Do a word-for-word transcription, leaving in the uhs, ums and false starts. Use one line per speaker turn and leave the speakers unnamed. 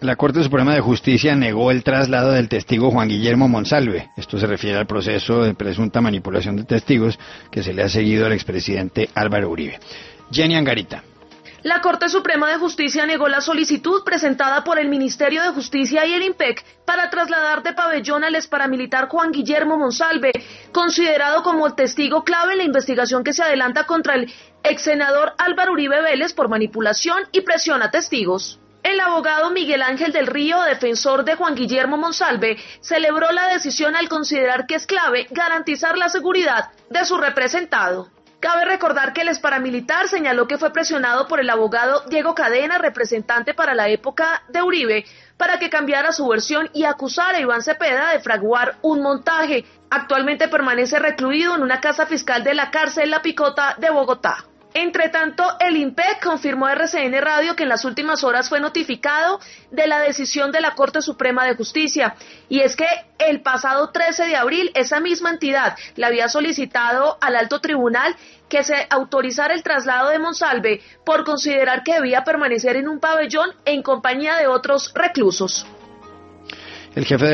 La Corte Suprema de Justicia negó el traslado del testigo Juan Guillermo Monsalve. Esto se refiere al proceso de presunta manipulación de testigos que se le ha seguido al expresidente Álvaro Uribe. Jenny Angarita.
La Corte Suprema de Justicia negó la solicitud presentada por el Ministerio de Justicia y el IMPEC para trasladar de pabellón al exparamilitar Juan Guillermo Monsalve, considerado como el testigo clave en la investigación que se adelanta contra el ex senador Álvaro Uribe Vélez por manipulación y presión a testigos. El abogado Miguel Ángel del Río, defensor de Juan Guillermo Monsalve, celebró la decisión al considerar que es clave garantizar la seguridad de su representado. Cabe recordar que el exparamilitar señaló que fue presionado por el abogado Diego Cadena, representante para la época de Uribe, para que cambiara su versión y acusara a Iván Cepeda de fraguar un montaje. Actualmente permanece recluido en una casa fiscal de la cárcel La Picota de Bogotá. Entre tanto, el IMPEC confirmó a R C N Radio que en las últimas horas fue notificado de la decisión de la Corte Suprema de Justicia. Y es que el pasado trece de abril, esa misma entidad le había solicitado al alto tribunal que se autorizara el traslado de Monsalve por considerar que debía permanecer en un pabellón en compañía de otros reclusos.
El jefe de